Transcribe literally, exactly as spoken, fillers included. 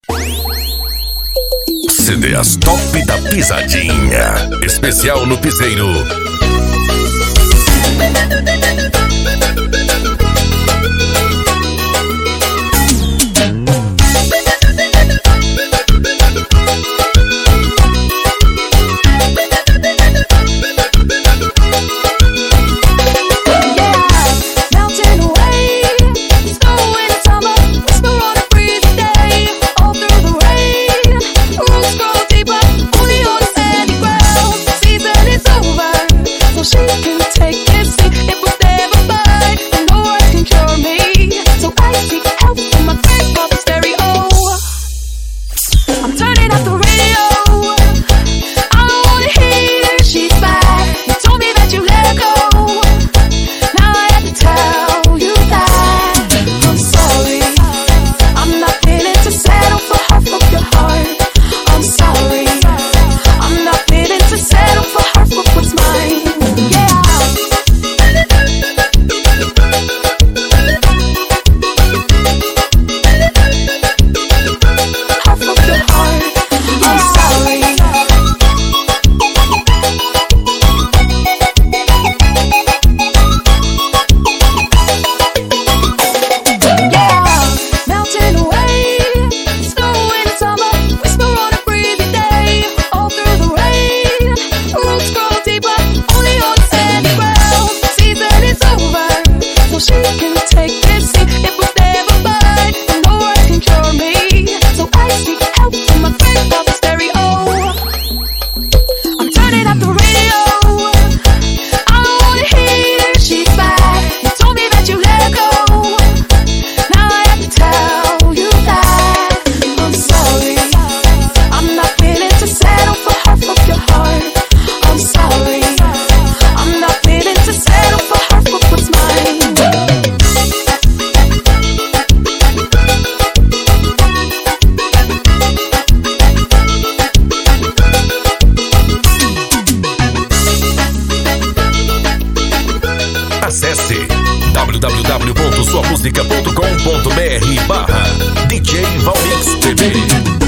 C D As Top da Pisadinha. Especial no Piseiro. Acesse w w w ponto sua música ponto com ponto b r barra D J Valmix T V.